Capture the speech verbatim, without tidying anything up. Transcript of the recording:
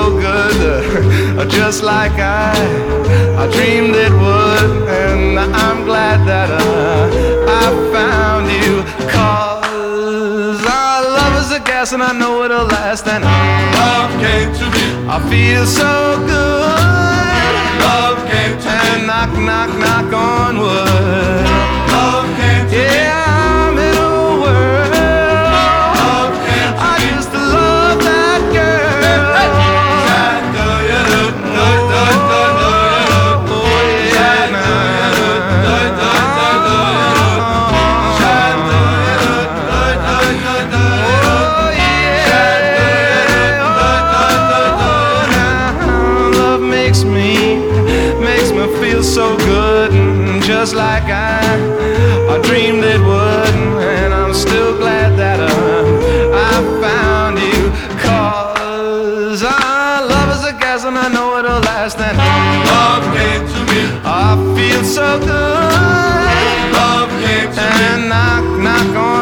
good, uh, just like I, I dreamed it would. And I'm glad that uh, I found you, 'cause our love is a gas and I know it'll last. And Love came to me, I feel so good. love came to me, And knock, knock, knock on wood. love came to me. Yeah, I'm in a world. Love came to I me. used to love that girl. So good, just like I, I dreamed it would. And I'm still glad that uh, I found you, 'cause our love is a gas and I know it'll last. And Love came to me, I feel so good. love came to me. And knock, knock on